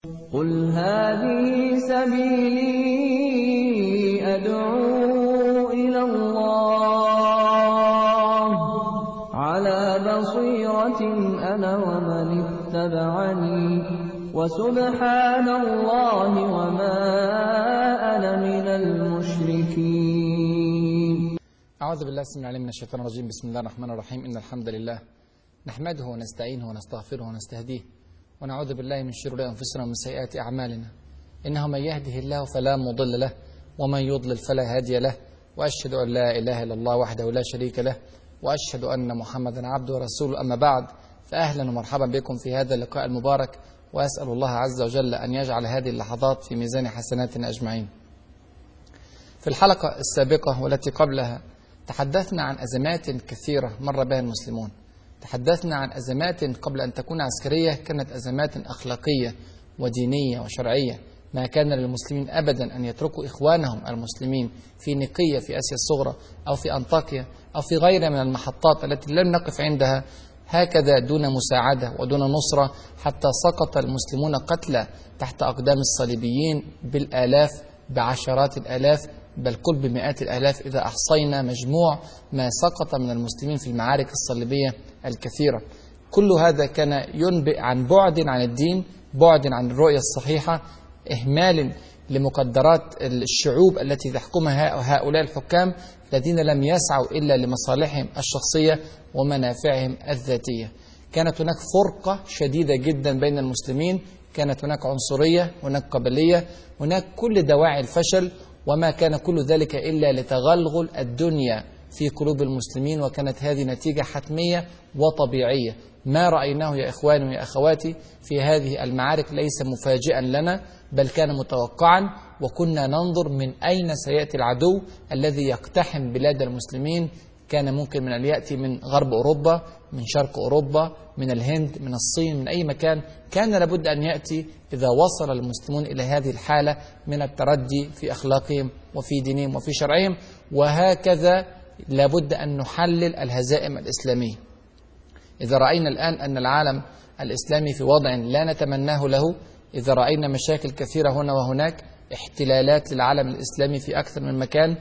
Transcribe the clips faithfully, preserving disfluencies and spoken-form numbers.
قُلْ هَٰذِهِ سَبِيلِي أَدْعُو إِلَى اللَّهِ ۚ عَلَىٰ بَصِيرَةٍ أَنَا وَمَنِ اتَّبَعَنِي ۖ وَسُبْحَانَ اللَّهِ وَمَا أَنَا مِنَ الْمُشْرِكِينَ. أعوذ بالله السميع العليم من الشيطان الرجيم. بسم الله الرحمن الرحيم. إن الحمد لله نحمده ونستعينه ونستغفره ونستهديه ونعوذ بالله من شرور أنفسنا ومن سيئات أعمالنا. إنه من يهده الله فلا مضل له ومن يضلل فلا هادي له، وأشهد أن لا إله إلا الله وحده لا شريك له، وأشهد أن محمدا عبده ورسوله. أما بعد، فأهلا ومرحبا بكم في هذا اللقاء المبارك، وأسأل الله عز وجل أن يجعل هذه اللحظات في ميزان حسناتنا أجمعين. في الحلقة السابقة والتي قبلها تحدثنا عن أزمات كثيرة مر بها المسلمون. تحدثنا عن أزمات قبل أن تكون عسكرية كانت أزمات أخلاقية ودينية وشرعية. ما كان للمسلمين أبدا أن يتركوا إخوانهم المسلمين في نقية في آسيا الصغرى أو في أنطاكيا أو في غيرها من المحطات التي لم نقف عندها هكذا دون مساعدة ودون نصرة، حتى سقط المسلمون قتلى تحت أقدام الصليبيين بالآلاف، بعشرات الآلاف، بل قل بمئات الآلاف إذا أحصينا مجموع ما سقط من المسلمين في المعارك الصليبية الكثيرة. كل هذا كان ينبئ عن بعد عن الدين، بعد عن الرؤية الصحيحة، إهمال لمقدرات الشعوب التي تحكمها هؤلاء الحكام الذين لم يسعوا إلا لمصالحهم الشخصية ومنافعهم الذاتية. كانت هناك فرقة شديدة جدا بين المسلمين، كانت هناك عنصرية، هناك قبلية، هناك كل دواعي الفشل، وما كان كل ذلك إلا لتغلغل الدنيا في قلوب المسلمين، وكانت هذه نتيجة حتمية وطبيعية. ما رأيناه يا إخواني ويا أخواتي في هذه المعارك ليس مفاجئا لنا، بل كان متوقعا، وكنا ننظر من أين سيأتي العدو الذي يقتحم بلاد المسلمين. كان ممكن من أن يأتي من غرب أوروبا، من شرق أوروبا، من الهند، من الصين، من أي مكان. كان لابد أن يأتي إذا وصل المسلمون إلى هذه الحالة من التردي في أخلاقهم وفي دينهم وفي شرعهم. وهكذا لابد أن نحلل الهزائم الإسلامية. إذا رأينا الآن أن العالم الإسلامي في وضع لا نتمناه له، إذا رأينا مشاكل كثيرة هنا وهناك، احتلالات للعالم الإسلامي في أكثر من مكان،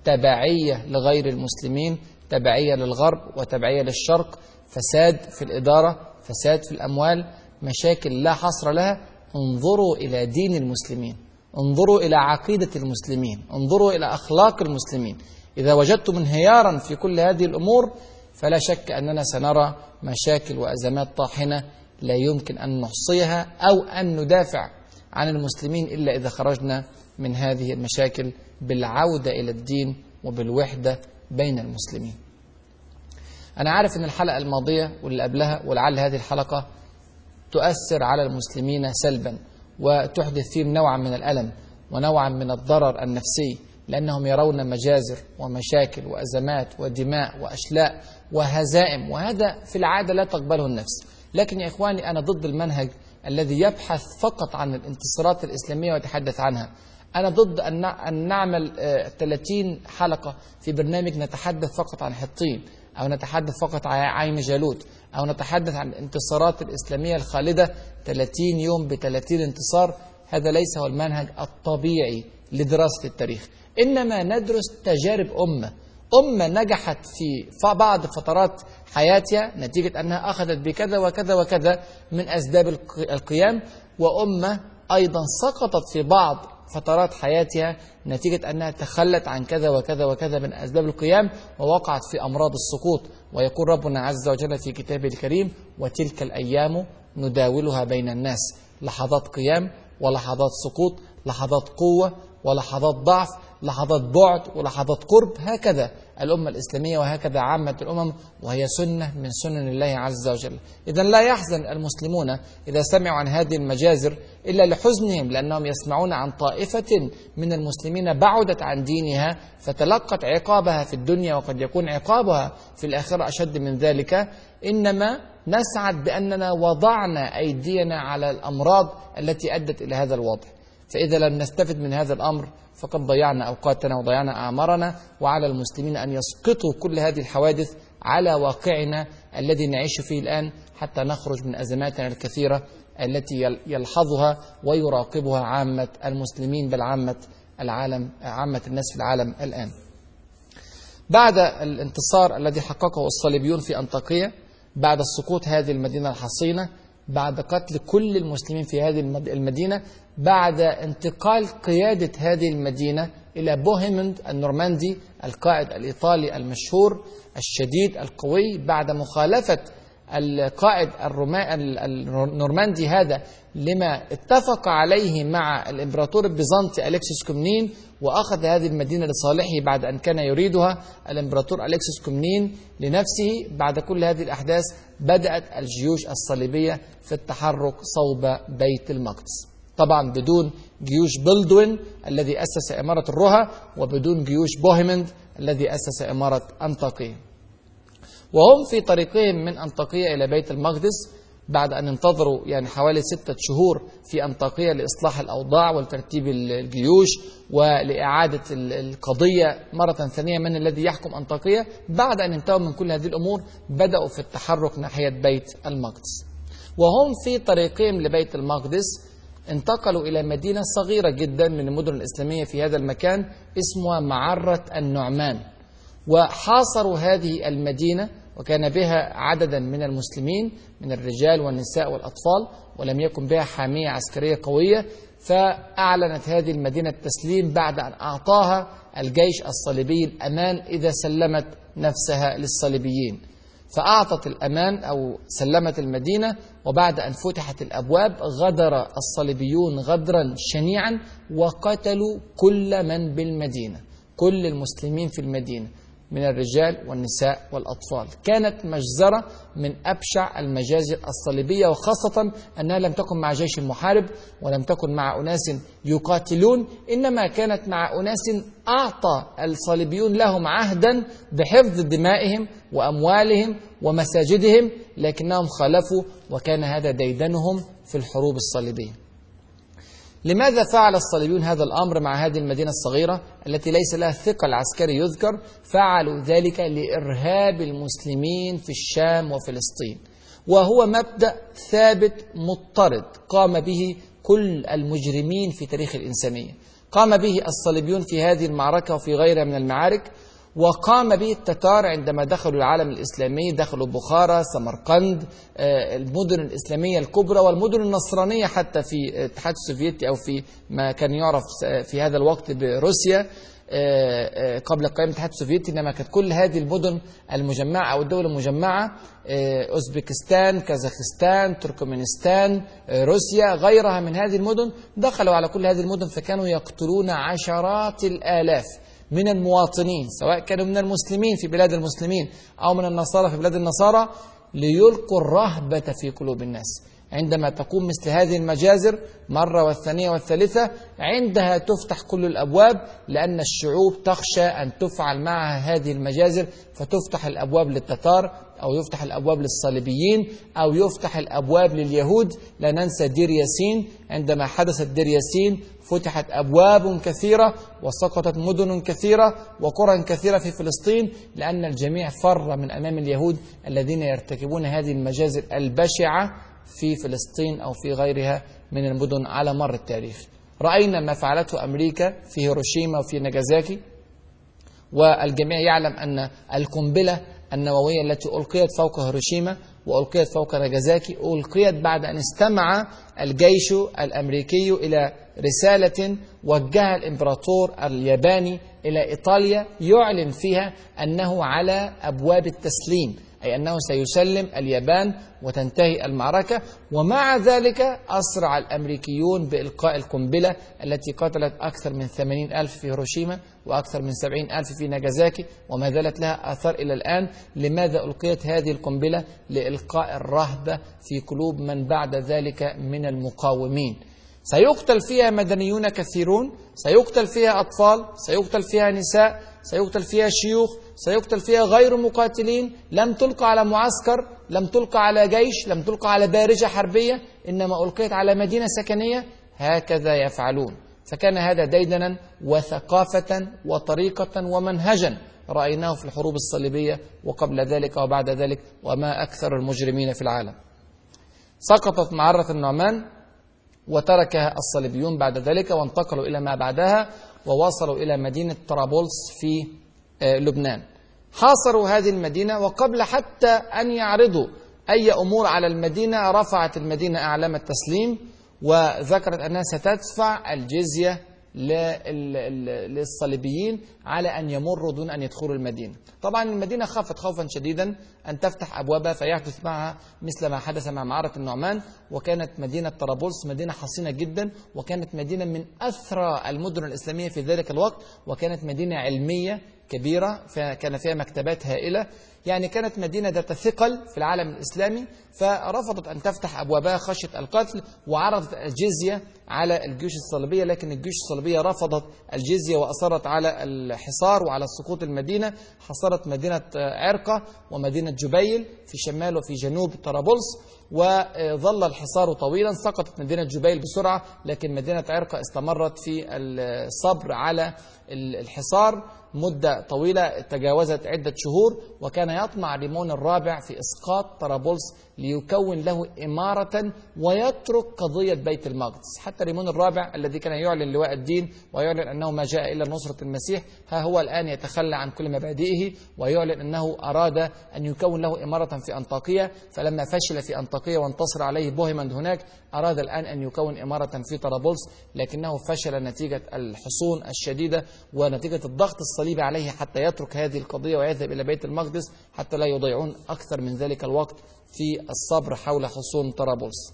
تبعية لغير المسلمين، تبعية للغرب وتبعية للشرق، فساد في الإدارة، فساد في الأموال، مشاكل لا حصر لها. انظروا إلى دين المسلمين، انظروا إلى عقيدة المسلمين، انظروا إلى أخلاق المسلمين. إذا وجدتم انهيارا في كل هذه الأمور فلا شك أننا سنرى مشاكل وأزمات طاحنة لا يمكن أن نحصيها أو أن ندافع عن المسلمين إلا إذا خرجنا من هذه المشاكل بالعودة إلى الدين وبالوحدة بين المسلمين. أنا عارف أن الحلقة الماضية واللي قبلها ولعل هذه الحلقة تؤثر على المسلمين سلبا وتحدث فيهم نوعا من الألم ونوعا من الضرر النفسي، لأنهم يرون مجازر ومشاكل وأزمات ودماء وأشلاء وهزائم، وهذا في العادة لا تقبله النفس. لكن يا إخواني، أنا ضد المنهج الذي يبحث فقط عن الانتصارات الإسلامية ويتحدث عنها. أنا ضد أن نعمل ثلاثين حلقة في برنامج نتحدث فقط عن حطين، أو نتحدث فقط عن عين جالوت، أو نتحدث عن الانتصارات الإسلامية الخالدة ثلاثين يوم بثلاثين انتصار. هذا ليس هو المنهج الطبيعي لدراسة التاريخ. إنما ندرس تجارب أمة أمة نجحت في بعض فترات حياتها نتيجة أنها أخذت بكذا وكذا وكذا من أسباب القيام، وأمة أيضا سقطت في بعض فترات حياتها نتيجة أنها تخلت عن كذا وكذا وكذا من أسباب القيام ووقعت في أمراض السقوط. ويقول ربنا عز وجل في كتابه الكريم: وتلك الأيام نداولها بين الناس. لحظات قيام ولحظات سقوط، لحظات قوة ولحظات ضعف، لحظات بعد ولحظات قرب. هكذا الأمة الإسلامية وهكذا عامة الأمم، وهي سنة من سنن الله عز وجل. إذن لا يحزن المسلمون إذا سمعوا عن هذه المجازر إلا لحزنهم، لأنهم يسمعون عن طائفة من المسلمين بعدت عن دينها فتلقت عقابها في الدنيا، وقد يكون عقابها في الآخرة أشد من ذلك. إنما نسعد بأننا وضعنا أيدينا على الأمراض التي أدت إلى هذا الوضع. فإذا لم نستفد من هذا الأمر فقد ضيعنا أوقاتنا وضيعنا أعمارنا، وعلى المسلمين أن يسقطوا كل هذه الحوادث على واقعنا الذي نعيش فيه الآن، حتى نخرج من أزماتنا الكثيرة التي يلحظها ويراقبها عامة المسلمين بل عامة العالم، عامة الناس في العالم الآن. بعد الانتصار الذي حققه الصليبيون في أنطاكية، بعد سقوط هذه المدينة الحصينة، بعد قتل كل المسلمين في هذه المدينة، بعد انتقال قيادة هذه المدينة إلى بوهيموند النورماندي القائد الإيطالي المشهور الشديد القوي، بعد مخالفة القائد النورماندي هذا لما اتفق عليه مع الإمبراطور البيزنطي أليكسيس كومنين، وأخذ هذه المدينة لصالحه بعد أن كان يريدها الإمبراطور أليكسيس كومنين لنفسه. بعد كل هذه الأحداث بدأت الجيوش الصليبية في التحرك صوب بيت المقدس، طبعا بدون جيوش بلدوين الذي أسس إمارة الرها، وبدون جيوش بوهيموند الذي أسس إمارة أنطاكية. وهم في طريقهم من أنطاكية إلى بيت المقدس بعد أن انتظروا يعني حوالي ستة شهور في أنطاكية لإصلاح الأوضاع ولترتيب الجيوش ولإعادة القضية مرة ثانية من الذي يحكم أنطاكية، بعد أن انتهوا من كل هذه الأمور بدأوا في التحرك ناحية بيت المقدس. وهم في طريقهم لبيت المقدس انتقلوا إلى مدينة صغيرة جدا من المدن الإسلامية في هذا المكان اسمها معرة النعمان، وحاصروا هذه المدينة وكان بها عددا من المسلمين من الرجال والنساء والأطفال، ولم يكن بها حامية عسكرية قوية. فأعلنت هذه المدينة التسليم بعد أن أعطاها الجيش الصليبي الأمان إذا سلمت نفسها للصليبيين، فأعطت الأمان أو سلمت المدينة. وبعد أن فتحت الأبواب غدر الصليبيون غدرا شنيعا وقتلوا كل من بالمدينة، كل المسلمين في المدينة من الرجال والنساء والأطفال. كانت مجزرة من أبشع المجازر الصليبية، وخاصة أنها لم تكن مع جيش محارب ولم تكن مع أناس يقاتلون، إنما كانت مع أناس أعطى الصليبيون لهم عهدا بحفظ دمائهم وأموالهم ومساجدهم، لكنهم خالفوا، وكان هذا ديدنهم في الحروب الصليبية. لماذا فعل الصليبيون هذا الأمر مع هذه المدينة الصغيرة التي ليس لها ثقل عسكري يذكر؟ فعلوا ذلك لإرهاب المسلمين في الشام وفلسطين، وهو مبدأ ثابت مضطرد قام به كل المجرمين في تاريخ الإنسانية. قام به الصليبيون في هذه المعركة وفي غيرها من المعارك، وقام به التتار عندما دخلوا العالم الإسلامي، دخلوا بخارى، سمرقند، المدن الإسلامية الكبرى والمدن النصرانية حتى في الاتحاد السوفيتي أو في ما كان يعرف في هذا الوقت بروسيا قبل قيام الاتحاد السوفيتي. إنما كانت كل هذه المدن المجمعة أو الدولة المجمعة، أوزبكستان، كازاخستان، تركمانستان، روسيا، غيرها من هذه المدن، دخلوا على كل هذه المدن فكانوا يقتلون عشرات الآلاف من المواطنين، سواء كانوا من المسلمين في بلاد المسلمين أو من النصارى في بلاد النصارى، ليلقوا الرهبة في قلوب الناس. عندما تقوم مثل هذه المجازر مرة والثانية والثالثة، عندها تفتح كل الأبواب، لأن الشعوب تخشى أن تفعل معها هذه المجازر، فتفتح الأبواب للتتار أو يفتح الأبواب للصليبيين أو يفتح الأبواب لليهود. لا ننسى دير ياسين، عندما حدثت دير ياسين فتحت أبواب كثيرة وسقطت مدن كثيرة وقرى كثيرة في فلسطين، لأن الجميع فر من أمام اليهود الذين يرتكبون هذه المجازر البشعة في فلسطين أو في غيرها من المدن على مر التاريخ. رأينا ما فعلته أمريكا في هيروشيما وفي ناجازاكي، والجميع يعلم أن القنبلة النووية التي ألقيت فوق هيروشيما وألقيت فوق ناجازاكي ألقيت بعد أن استمع الجيش الأمريكي إلى رسالة وجهها الإمبراطور الياباني إلى إيطاليا يعلن فيها أنه على أبواب التسليم، أي أنه سيسلم اليابان وتنتهي المعركة. ومع ذلك أسرع الأمريكيون بإلقاء القنبلة التي قتلت أكثر من ثمانين ألف في هيروشيما وأكثر من سبعين ألف في ناجازاكي، وما زالت لها آثار إلى الآن. لماذا ألقيت هذه القنبلة؟ لإلقاء الرهبة في قلوب من بعد ذلك من المقاومين. سيقتل فيها مدنيون كثيرون، سيقتل فيها أطفال، سيقتل فيها نساء، سيقتل فيها شيوخ، سيقتل فيها غير مقاتلين، لم تلقى على معسكر، لم تلقى على جيش، لم تلقى على بارجة حربية، إنما ألقيت على مدينة سكنية. هكذا يفعلون. فكان هذا ديدنا وثقافة وطريقة ومنهجا رأيناه في الحروب الصليبية وقبل ذلك وبعد ذلك، وما أكثر المجرمين في العالم. سقطت معرة النعمان وتركها الصليبيون بعد ذلك، وانتقلوا إلى ما بعدها ووصلوا إلى مدينة طرابلس في لبنان. حاصروا هذه المدينة، وقبل حتى أن يعرضوا أي أمور على المدينة رفعت المدينة أعلام التسليم، وذكرت أنها ستدفع الجزية للصليبيين على أن يمروا دون أن يدخلوا المدينة. طبعا المدينة خافت خوفا شديدا أن تفتح أبوابها فيحدث معها مثل ما حدث مع معرة النعمان. وكانت مدينة طرابلس مدينة حصينة جدا، وكانت مدينة من أثرى المدن الإسلامية في ذلك الوقت، وكانت مدينة علمية كبيرة، كان فيها مكتبات هائلة، يعني كانت مدينة ذات ثقل في العالم الإسلامي. فرفضت أن تفتح أبوابها خشية القتل، وعرضت الجزية على الجيوش الصليبية، لكن الجيوش الصليبية رفضت الجزية وأصرت على الحصار وعلى سقوط المدينة. حصرت مدينة عرقة ومدينة جبيل في شمال وفي جنوب طرابلس، وظل الحصار طويلا. سقطت مدينة جبيل بسرعة، لكن مدينة عرقة استمرت في الصبر على الحصار مدة طويلة تجاوزت عدة شهور. وكان يطمع ريمون الرابع في إسقاط طرابلس ليكون له إمارة ويترك قضية بيت المقدس. حتى ريمون الرابع الذي كان يعلن لواء الدين ويعلن أنه ما جاء إلا نصرة المسيح، ها هو الآن يتخلى عن كل مبادئه ويعلن أنه أراد أن يكون له إمارة في أنطاكية. فلما فشل في أنطاكية وانتصر عليه بوهيمند هناك، أراد الآن أن يكون إمارة في طرابلس، لكنه فشل نتيجة الحصون الشديدة ونتيجة الضغط الصليبي عليه حتى يترك هذه القضية ويذهب إلى بيت المقدس، حتى لا يضيعون أكثر من ذلك الوقت في الصبر حول حصون طرابلس.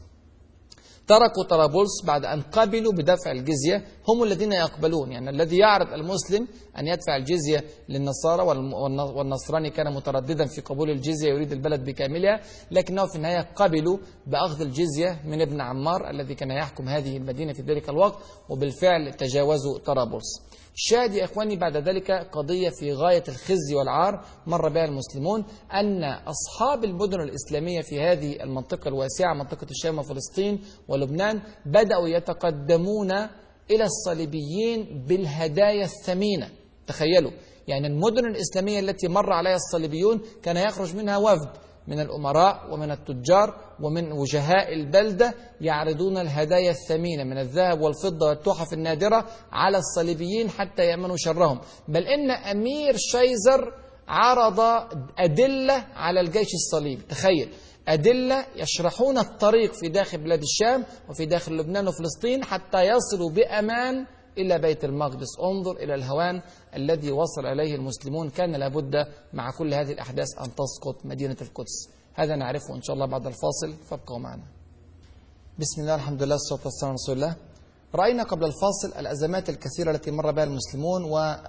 تركوا طرابلس بعد أن قبلوا بدفع الجزية. هم الذين يقبلون، يعني الذي يعرض المسلم أن يدفع الجزية للنصارى، والنصراني كان مترددا في قبول الجزية يريد البلد بكاملها، لكنه في النهاية قبلوا بأخذ الجزية من ابن عمار الذي كان يحكم هذه المدينة في ذلك الوقت، وبالفعل تجاوزوا طرابلس. شاهد يا إخواني بعد ذلك قضية في غاية الخزي والعار مر بها المسلمون، أن أصحاب المدن الإسلامية في هذه المنطقة الواسعة، منطقة الشام وفلسطين ولبنان، بدأوا يتقدمون إلى الصليبيين بالهدايا الثمينة. تخيلوا، يعني المدن الإسلامية التي مر عليها الصليبيون كان يخرج منها وفد من الأمراء ومن التجار ومن وجهاء البلدة يعرضون الهدايا الثمينة من الذهب والفضة والتحف النادرة على الصليبيين حتى يأمنوا شرهم. بل إن أمير شيزر عرض أدلة على الجيش الصليبي. تخيل، أدلة يشرحون الطريق في داخل بلاد الشام وفي داخل لبنان وفلسطين حتى يصلوا بأمان إلى بيت المقدس. انظر إلى الهوان الذي وصل إليه المسلمون. كان لابد مع كل هذه الأحداث أن تسقط مدينة القدس. هذا نعرفه إن شاء الله بعد الفاصل، فابقوا معنا. بسم الله، الحمد لله، والصلاة والسلام على رسول الله. رأينا قبل الفاصل الأزمات الكثيرة التي مر بها المسلمون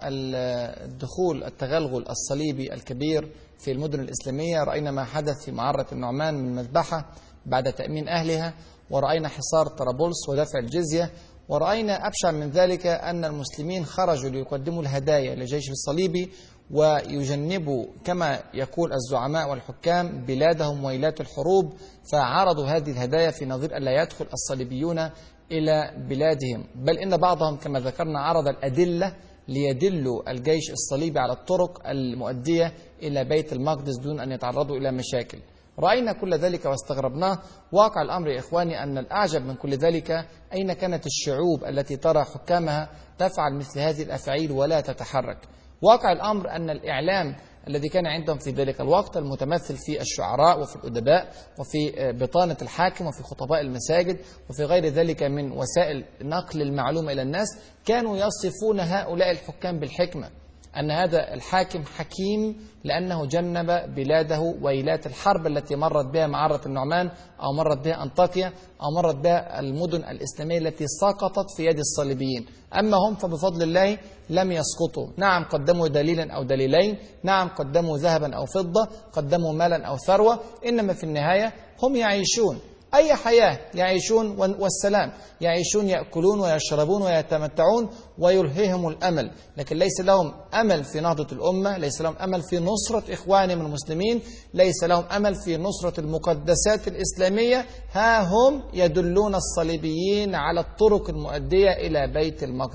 والدخول التغلغل الصليبي الكبير في المدن الإسلامية. رأينا ما حدث في معرة النعمان من مذبحة بعد تأمين أهلها، ورأينا حصار طرابلس ودفع الجزية، ورأينا أبشع من ذلك أن المسلمين خرجوا ليقدموا الهدايا للجيش الصليبي ويجنبوا كما يقول الزعماء والحكام بلادهم ويلات الحروب، فعرضوا هذه الهدايا في نظير ألا يدخل الصليبيون إلى بلادهم. بل إن بعضهم كما ذكرنا عرض الأدلة ليدلوا الجيش الصليبي على الطرق المؤدية إلى بيت المقدس دون أن يتعرضوا إلى مشاكل. رأينا كل ذلك واستغربناه. واقع الأمر يا إخواني أن الأعجب من كل ذلك أين كانت الشعوب التي ترى حكامها تفعل مثل هذه الأفعال ولا تتحرك. واقع الأمر أن الإعلام الذي كان عندهم في ذلك الوقت المتمثل في الشعراء وفي الأدباء وفي بطانة الحاكم وفي خطباء المساجد وفي غير ذلك من وسائل نقل المعلومة إلى الناس كانوا يصفون هؤلاء الحكام بالحكمة، أن هذا الحاكم حكيم لأنه جنب بلاده ويلات الحرب التي مرت بها معرة النعمان أو مرت بها أنطاكيا أو مرت بها المدن الإسلامية التي سقطت في يد الصليبيين. أما هم فبفضل الله لم يسقطوا. نعم قدموا دليلا أو دليلين، نعم قدموا ذهبا أو فضة، قدموا مالا أو ثروة، إنما في النهاية هم يعيشون أي حياة يعيشون والسلام، يعيشون يأكلون ويشربون ويتمتعون ويلهيهم الأمل، لكن ليس لهم أمل في نهضة الأمة، ليس لهم أمل في نصرة إخوانهم المسلمين، ليس لهم أمل في نصرة المقدسات الإسلامية. ها هم يدلون الصليبيين على الطرق المؤدية إلى بيت المقدس.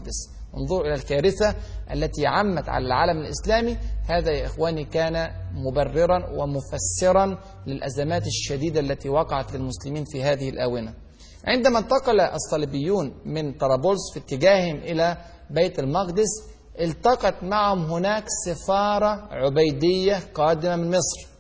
انظروا إلى الكارثة التي عمت على العالم الإسلامي. هذا يا إخواني كان مبررا ومفسرا للأزمات الشديدة التي وقعت للمسلمين في هذه الآونة. عندما انتقل الصليبيون من طرابلس في اتجاههم إلى بيت المقدس، التقت معهم هناك سفارة عبيدية قادمة من مصر،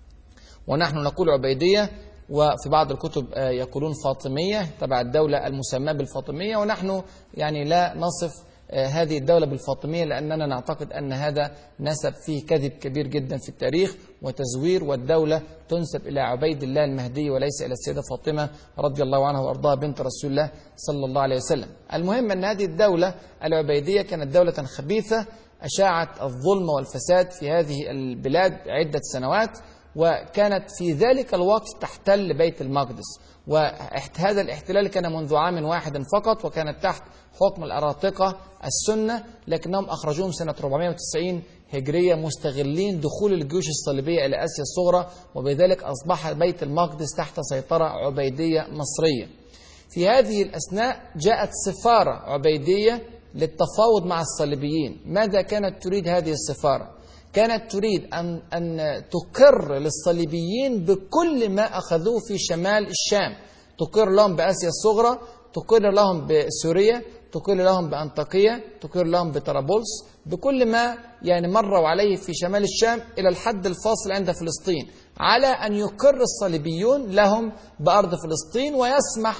ونحن نقول عبيدية، وفي بعض الكتب يقولون فاطمية تبع الدولة المسماة بالفاطمية، ونحن يعني لا نصف هذه الدولة بالفاطمية لأننا نعتقد أن هذا نسب فيه كذب كبير جدا في التاريخ وتزوير، والدولة تنسب إلى عبيد الله المهدي وليس إلى السيدة فاطمة رضي الله عنها وأرضاها بنت رسول الله صلى الله عليه وسلم. المهم أن هذه الدولة العبيدية كانت دولة خبيثة أشاعت الظلم والفساد في هذه البلاد عدة سنوات، وكانت في ذلك الوقت تحتل بيت المقدس. وهذا الاحتلال كان منذ عام واحد فقط، وكانت تحت حكم الأراطقة السنة، لكنهم أخرجوهم سنة أربعمائة وتسعين هجرية مستغلين دخول الجيوش الصليبية إلى آسيا الصغرى، وبذلك أصبح بيت المقدس تحت سيطرة عبيدية مصرية. في هذه الأثناء جاءت سفارة عبيدية للتفاوض مع الصليبيين. ماذا كانت تريد هذه السفارة؟ كانت تريد أن, أن تقر للصليبيين بكل ما أخذوه في شمال الشام، تقر لهم بآسيا الصغرى، تقر لهم بسوريا، تقر لهم بأنطاكية، تقر لهم بطرابلس، بكل ما يعني مروا عليه في شمال الشام إلى الحد الفاصل عند فلسطين، على أن يقر الصليبيون لهم بأرض فلسطين، ويسمح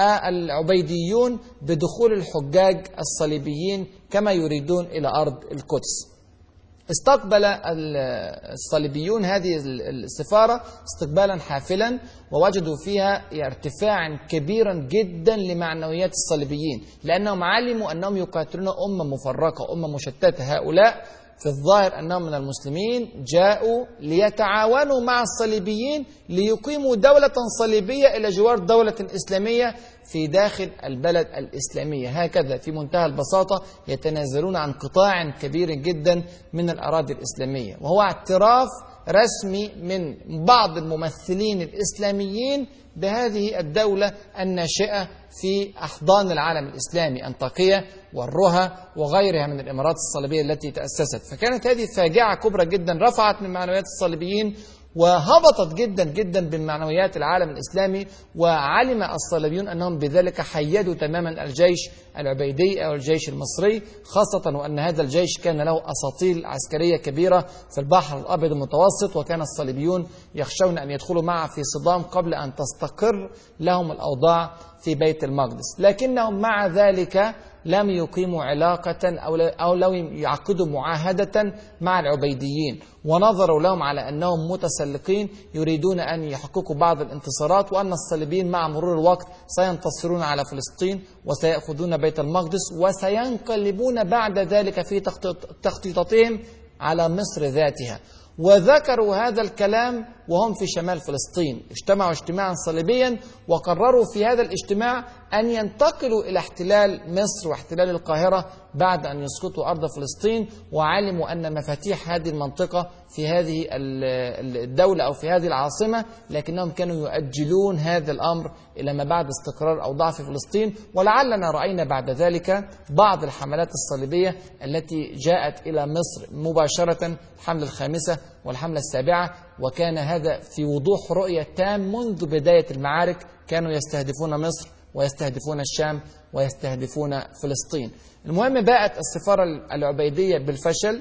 العبيديون بدخول الحجاج الصليبيين كما يريدون إلى أرض القدس. استقبل الصليبيون هذه السفارة استقبالا حافلا، ووجدوا فيها ارتفاعا كبيرا جدا لمعنويات الصليبيين، لأنهم علموا أنهم يقاتلون أمة مفرقة، أمة مشتتة. هؤلاء في الظاهر أنهم من المسلمين جاءوا ليتعاونوا مع الصليبيين ليقيموا دولة صليبية إلى جوار دولة إسلامية في داخل البلد الإسلامية. هكذا في منتهى البساطة يتنازلون عن قطاع كبير جدا من الأراضي الإسلامية، وهو اعتراف رسمي من بعض الممثلين الإسلاميين بهذه الدولة الناشئة في أحضان العالم الإسلامي، أنطاكية والرها وغيرها من الإمارات الصليبية التي تأسست. فكانت هذه فاجعة كبرى جدا، رفعت من معنويات الصليبيين وهبطت جدا جدا بمعنويات العالم الإسلامي. وعلم الصليبيون أنهم بذلك حيدوا تماما الجيش العبيدي أو الجيش المصري، خاصة وأن هذا الجيش كان له أساطيل عسكرية كبيرة في البحر الأبيض المتوسط، وكان الصليبيون يخشون أن يدخلوا معه في صدام قبل أن تستقر لهم الأوضاع في بيت المقدس. لكنهم مع ذلك لم يقيموا علاقة أو لو يعقدوا معاهدة مع العبيديين، ونظروا لهم على أنهم متسلقين يريدون أن يحققوا بعض الانتصارات، وأن الصليبيين مع مرور الوقت سينتصرون على فلسطين وسيأخذون بيت المقدس وسينقلبون بعد ذلك في تخطيطاتهم على مصر ذاتها. وذكروا هذا الكلام وهم في شمال فلسطين، اجتمعوا اجتماعا صليبيا وقرروا في هذا الاجتماع أن ينتقلوا إلى احتلال مصر واحتلال القاهرة بعد أن يسقطوا أرض فلسطين، وعلموا أن مفاتيح هذه المنطقة في هذه الدولة أو في هذه العاصمة، لكنهم كانوا يؤجلون هذا الأمر إلى ما بعد استقرار أوضاع في فلسطين. ولعلنا رأينا بعد ذلك بعض الحملات الصليبية التي جاءت إلى مصر مباشرة، الحملة الخامسة والحملة السابعة، وكان هذا في وضوح رؤية تام منذ بداية المعارك، كانوا يستهدفون مصر ويستهدفون الشام ويستهدفون فلسطين. المهم باءت السفارة العبيدية بالفشل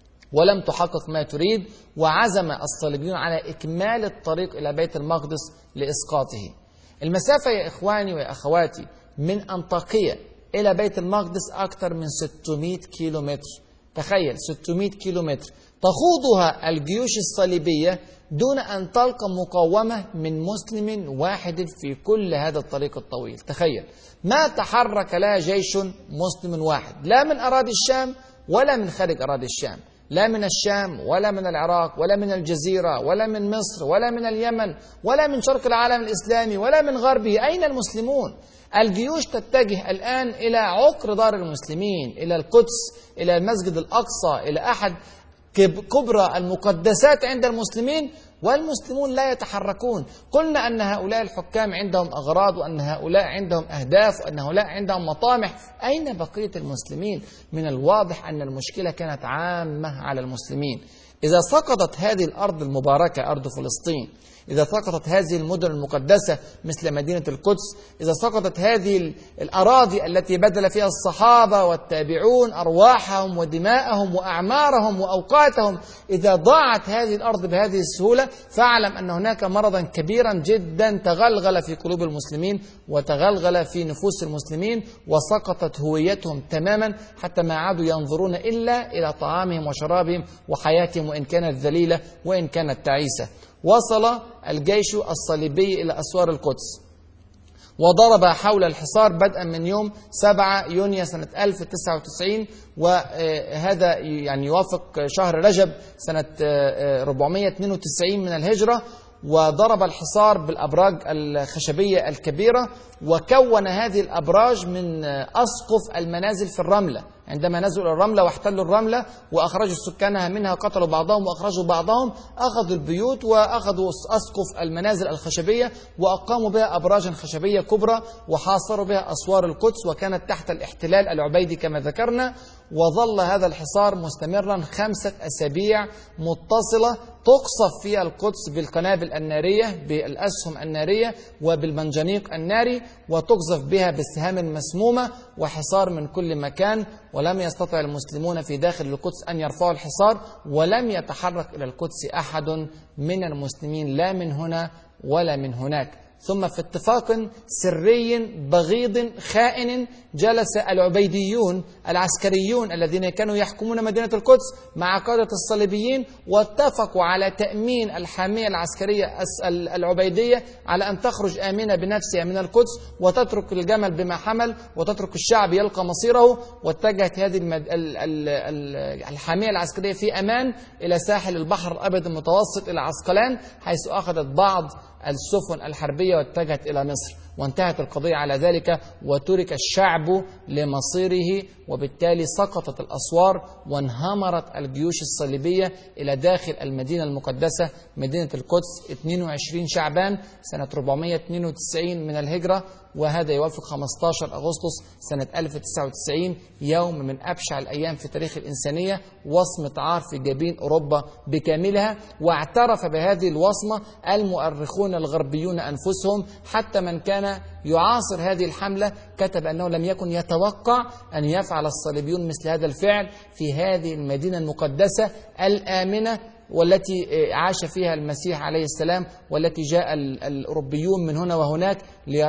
ولم تحقق ما تريد، وعزم الصليبيون على إكمال الطريق إلى بيت المقدس لإسقاطه. المسافة يا إخواني وأخواتي من أنطاكية إلى بيت المقدس أكثر من ستمائة كيلو متر. تخيل ستمائة كيلو متر تخوضها الجيوش الصليبية دون أن تلقى مقاومة من مسلم واحد في كل هذا الطريق الطويل. تخيل، ما تحرك لها جيش مسلم واحد، لا من أراضي الشام ولا من خارج أراضي الشام، لا من الشام ولا من العراق ولا من الجزيرة ولا من مصر ولا من اليمن ولا من شرق العالم الإسلامي ولا من غربه. أين المسلمون؟ الجيوش تتجه الآن إلى عقر دار المسلمين، إلى القدس، إلى المسجد الأقصى، إلى أحد كبرى المقدسات عند المسلمين، والمسلمون لا يتحركون. قلنا أن هؤلاء الحكام عندهم أغراض، وأن هؤلاء عندهم أهداف، وأن هؤلاء عندهم مطامح. أين بقية المسلمين؟ من الواضح أن المشكلة كانت عامة على المسلمين. إذا سقطت هذه الأرض المباركة أرض فلسطين، إذا سقطت هذه المدن المقدسة مثل مدينة القدس، إذا سقطت هذه الأراضي التي بذل فيها الصحابة والتابعون أرواحهم ودماءهم وأعمارهم وأوقاتهم، إذا ضاعت هذه الأرض بهذه السهولة، فاعلم أن هناك مرضا كبيرا جدا تغلغل في قلوب المسلمين وتغلغل في نفوس المسلمين، وسقطت هويتهم تماما حتى ما عادوا ينظرون إلا إلى طعامهم وشرابهم وحياتهم، وإن كانت ذليلة وإن كانت تعيسة. وصل الجيش الصليبي إلى أسوار القدس وضرب حول الحصار بدءا من يوم سبعة يونيو سنة ألف وتسعة وتسعين، وهذا يعني يوافق شهر رجب سنة أربعمائة واثنين وتسعين من الهجرة. وضرب الحصار بالأبراج الخشبية الكبيرة، وكون هذه الأبراج من أسقف المنازل في الرملة. عندما نزلوا الرملة واحتلوا الرملة وأخرجوا سكانها منها وقتلوا بعضهم وأخرجوا بعضهم، أخذوا البيوت وأخذوا أسقف المنازل الخشبية وأقاموا بها أبراجا خشبية كبرى وحاصروا بها أسوار القدس، وكانت تحت الاحتلال العبيدي كما ذكرنا. وظل هذا الحصار مستمرا خمسة أسابيع متصلة، تقصف فيها القدس بالقنابل النارية، بالأسهم النارية وبالمنجنيق الناري، وتقذف بها بالسهام المسمومة، وحصار من كل مكان. ولم يستطع المسلمون في داخل القدس أن يرفعوا الحصار، ولم يتحرك إلى القدس أحد من المسلمين لا من هنا ولا من هناك. ثم في اتفاق سري بغيض خائن جلس العبيديون العسكريون الذين كانوا يحكمون مدينة القدس مع قادة الصليبيين، واتفقوا على تأمين الحامية العسكرية العبيدية على أن تخرج آمنة بنفسها من القدس وتترك الجمل بما حمل وتترك الشعب يلقى مصيره. واتجهت هذه الحامية العسكرية في أمان إلى ساحل البحر الأبيض المتوسط، إلى عسقلان، حيث أخذت بعض السفن الحربية واتجهت إلى مصر. وانتهت القضية على ذلك، وترك الشعب لمصيره، وبالتالي سقطت الأسوار وانهمرت الجيوش الصليبية إلى داخل المدينة المقدسة مدينة القدس اثنين وعشرين شعبان سنة أربعمائة واثنين وتسعين من الهجرة، وهذا يوافق خمسة عشر أغسطس سنة ألف وتسعة وتسعين، يوم من أبشع الأيام في تاريخ الإنسانية، وصمة عار في جبين أوروبا بكاملها. واعترف بهذه الوصمة المؤرخون الغربيون أنفسهم، حتى من كان يعاصر هذه الحملة كتب أنه لم يكن يتوقع أن يفعل الصليبيون مثل هذا الفعل في هذه المدينة المقدسة الآمنة، والتي عاش فيها المسيح عليه السلام، والتي جاء الأوروبيون من هنا وهناك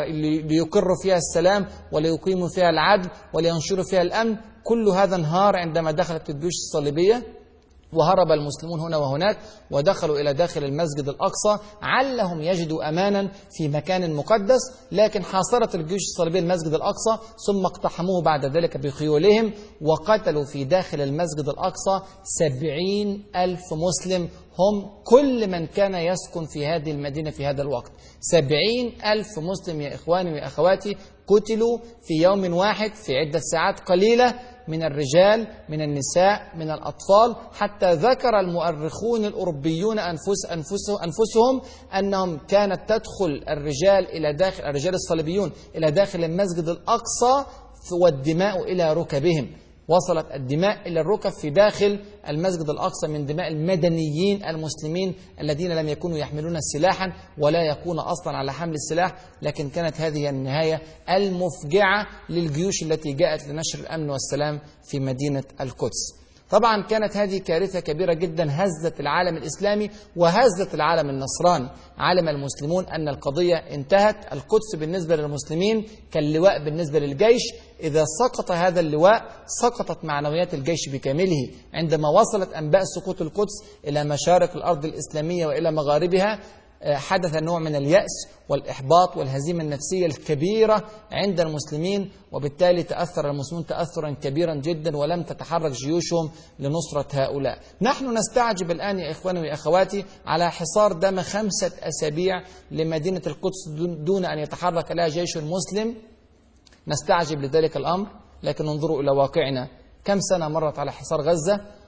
ليقروا فيها السلام وليقيموا فيها العدل ولينشروا فيها الأمن. كل هذا انهار عندما دخلت الجيوش الصليبية، وهرب المسلمون هنا وهناك ودخلوا إلى داخل المسجد الأقصى علهم يجدوا أمانا في مكان مقدس. لكن حاصرت الجيوش الصليبية المسجد الأقصى، ثم اقتحموه بعد ذلك بخيولهم، وقتلوا في داخل المسجد الأقصى سبعين ألف مسلم، هم كل من كان يسكن في هذه المدينة في هذا الوقت. سبعين ألف مسلم يا إخواني وأخواتي قتلوا في يوم واحد في عدة ساعات قليلة، من الرجال، من النساء، من الأطفال، حتى ذكر المؤرخون الأوروبيون أنفس أنفسهم, أنفسهم أنهم كانت تدخل الرجال إلى داخل الرجال الصليبيون إلى داخل المسجد الأقصى والدماء إلى ركبهم. وصلت الدماء إلى الركب في داخل المسجد الأقصى من دماء المدنيين المسلمين الذين لم يكونوا يحملون سلاحا ولا يكون أصلا على حمل السلاح. لكن كانت هذه النهاية المفجعة للجيوش التي جاءت لنشر الأمن والسلام في مدينة القدس. طبعا كانت هذه كارثة كبيرة جدا هزت العالم الإسلامي وهزت العالم النصراني. علم المسلمون أن القضية انتهت. القدس بالنسبة للمسلمين كاللواء بالنسبة للجيش، إذا سقط هذا اللواء سقطت معنويات الجيش بكامله. عندما وصلت أنباء سقوط القدس إلى مشارق الأرض الإسلامية وإلى مغاربها، حدث نوع من اليأس والإحباط والهزيمة النفسية الكبيرة عند المسلمين، وبالتالي تأثر المسلمون تأثرا كبيرا جدا، ولم تتحرك جيوشهم لنصرة هؤلاء. نحن نستعجب الآن يا إخواني وأخواتي على حصار دام خمسة أسابيع لمدينة القدس دون أن يتحرك لها جيش مسلم. نستعجب لذلك الأمر، لكن انظروا إلى واقعنا. كم سنة مرت على حصار غزة،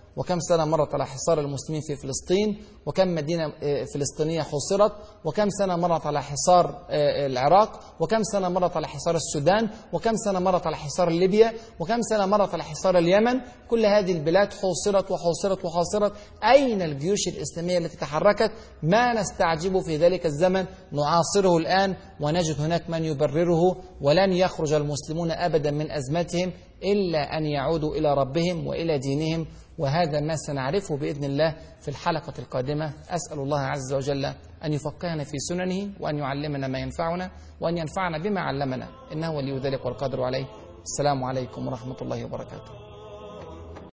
وكم سنة مرت على حصار المسلمين في فلسطين، وكم مدينة فلسطينية حصرت، وكم سنة مرت على حصار العراق، وكم سنة مرت على حصار السودان، وكم سنة مرت على حصار ليبيا، وكم سنة مرت على حصار اليمن. كل هذه البلاد حوصرت وحوصرت وحوصرت. أين الجيوش الإسلامية التي تحركت؟ ما نستعجب في ذلك الزمن نعاصره الآن ونجد هناك من يبرره. ولن يخرج المسلمون أبدا من أزمتهم إلا أن يعودوا إلى ربهم وإلى دينهم، وهذا ما سنعرفه بإذن الله في الحلقة القادمة. أسأل الله عز وجل أن يفقهنا في سننه، وأن يعلمنا ما ينفعنا، وأن ينفعنا بما علمنا، إنه ولي ذلك والقادر عليه. السلام عليكم ورحمة الله وبركاته.